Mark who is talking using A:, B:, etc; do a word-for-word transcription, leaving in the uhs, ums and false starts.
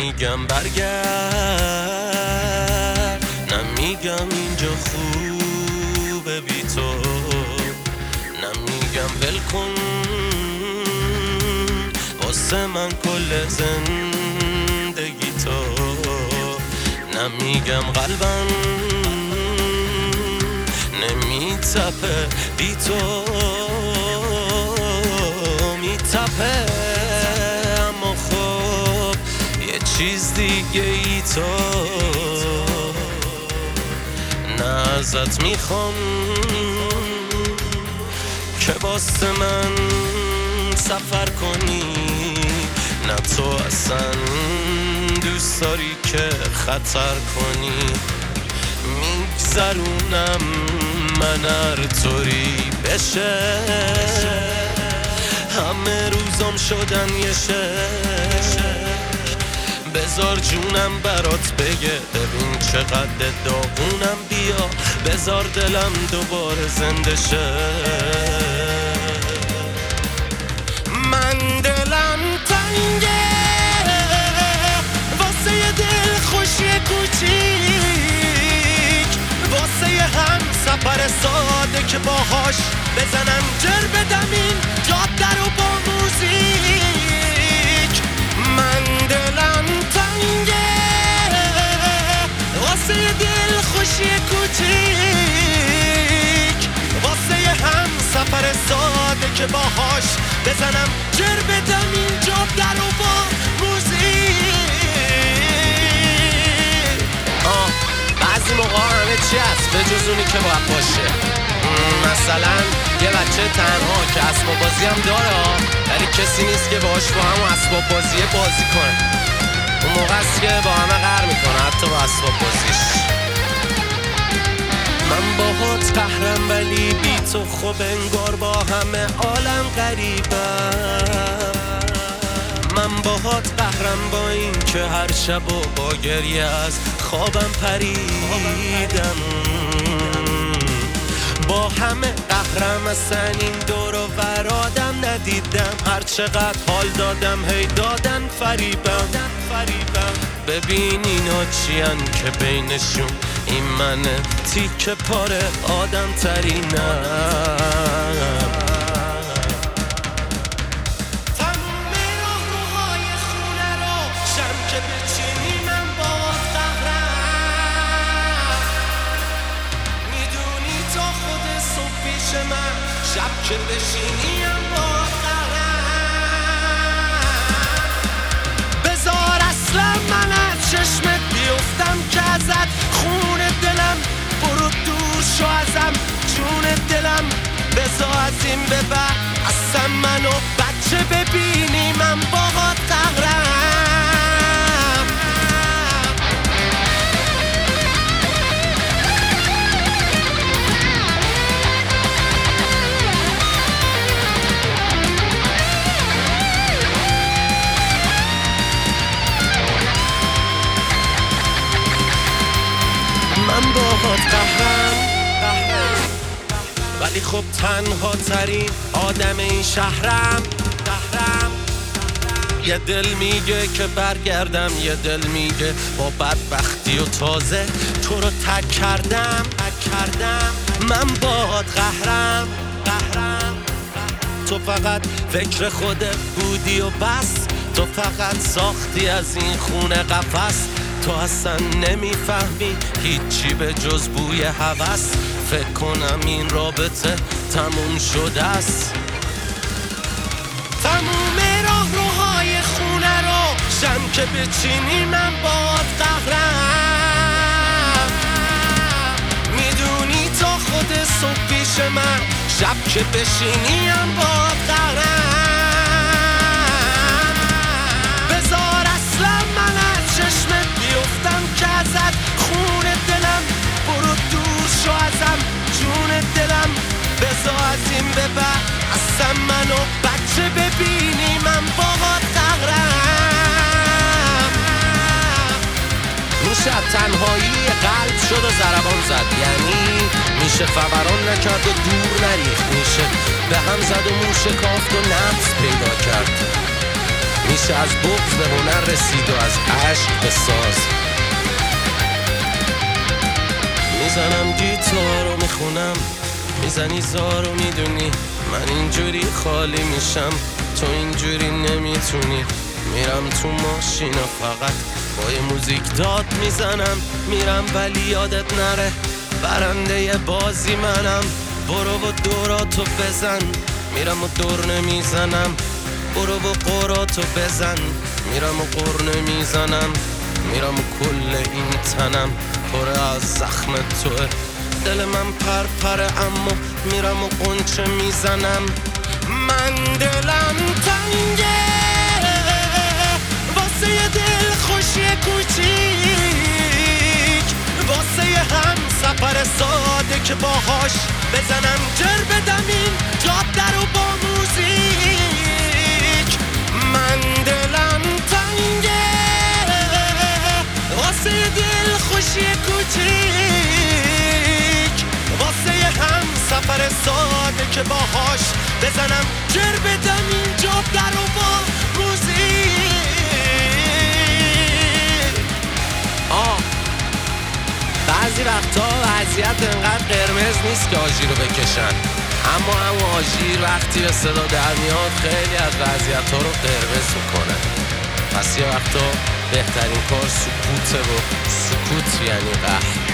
A: نمیگم برگرد، نمیگم اینجا خوبه بی تو، نمیگم ول کن واسه من کل زندگی تو، نمیگم قلبم نمیتپه بی تو، میتپه اما خب یه چیز دیگه ای تو، نه ازت میخوام که واسه من سفر کنی، نه تو اصلا دوست داری که خطر کنی، میگذرونم من هر طوری بشه، همه روزام شدن یه شک، بذار جونم برات بگه ببین چقدر داغونم، بیا بذار دلم دوباره زنده شه، من دلم تنگه واسه یه دل خوشی کوچیک، واسه یه هم سفر ساده که باهاش بزنم جر بدم این جاده رو با موزیک، من دلم تنگه واسه یه دل خوشی کوچیک، واسه یه هم سفر ساده که باهاش بزنم جر بدم این جاده رو با موزیک. آه بعضی موقع همه چی هست به جز اونی که باید باشه، مثلا یه بچه تنها که اسباب بازی هم داره ولی کسی نیست که باهاش با همون اسباب بازی بازی کنه، اون موقع است که با همه قهر میکنه حتی با اسباب بازیش. من باهات قهرم ولی بی تو خب انگار با همه عالم غریبم، من باهات قهرم با این که هر شب و با گریه از خوابم پریدم، با همه قهرم اصلا این دور و برادم ندیدم، هر چقدر حال دادم هی دادن فریبم، ببین اینا چیان که بینشون این منه تیک پاره آدم ترینم، تموم راه روهای خونه رو شم که بچینی من باز قهرم، میدونی تا خود صبح پیش من شب که بشینیم باز قهرم، بذار اصلا من از چشمت بیفتم که ازت خون دلم برو دور شو ازم جون دلم، بذار از این به بعد اصلا منو بچه ببینی من باهات قهرم، من باهات قهرم، ولی خب تنها ترین آدم این شهرم، یه دل میگه که برگردم، یه دل میگه با بدبختی و تازه تو رو تک کردم، من باهات قهرم، تو فقط فکر خودت بودی و بس، تو فقط ساختی از این خونه قفس، تو اصلا نمیفهمی هیچی به جز بوی هوس، فکر کنم این رابطه تموم شده است، تموم راه روهای خونه رو شم که بچینی من باهات قهرم، میدونی تا خود صبح پیش من شب که بشینی هم باهات قهرم، بذار اصلا من از چشمت بیفتم که ازت خون دلم برو دور شو ازم جون دلم، بذار از این به بعد اصلا منو بچه ببینی من باهات قهرم، میشه تنهایی قلب شد و ضربان زد، یعنی میشه فوران نکرد و دور نریخت، میشه به هم زد و موشه کافت و نفس پیدا کرد، میشه از بغض به هنر رسید و از عشق به ساز. میزنم گیتار و میخونم، میزنی زار و میدونی من اینجوری خالی میشم، تو اینجوری نمیتونی. میرم تو ماشین و فقط با یه موزیک داد میزنم، میرم ولی یادت نره برنده بازی منم. برو و دوراتو بزن، میرم و دور نمیزنم. برو و قراتو بزن، میرم و قر نمیزنم. میرم و کل این تنم پر از زخم توه، دل من پرپره اما میرم و قنچه میزنم. من دلم تنگه واسه یه دل خوشی کوچیک، واسه یه هم سفر ساده که باهاش بزنم جر بدم این جاده رو با موزیک. من دلم تنگه واسه یه دل خوشی کوچیک، واسه یه هم سفر ساده که باهاش بزنم جر بدم این جاده رو با موزیک. آه بعضی وقتا وضعیت انقدر قرمز نیست که آژیر رو بکشن، اما هم آژیر وقتی به صدا در میاد خیلی از وضعیت ها رو قرمز میکنه. پس یه وقتا بهترین کار سکوته و سکوت یعنی قهر.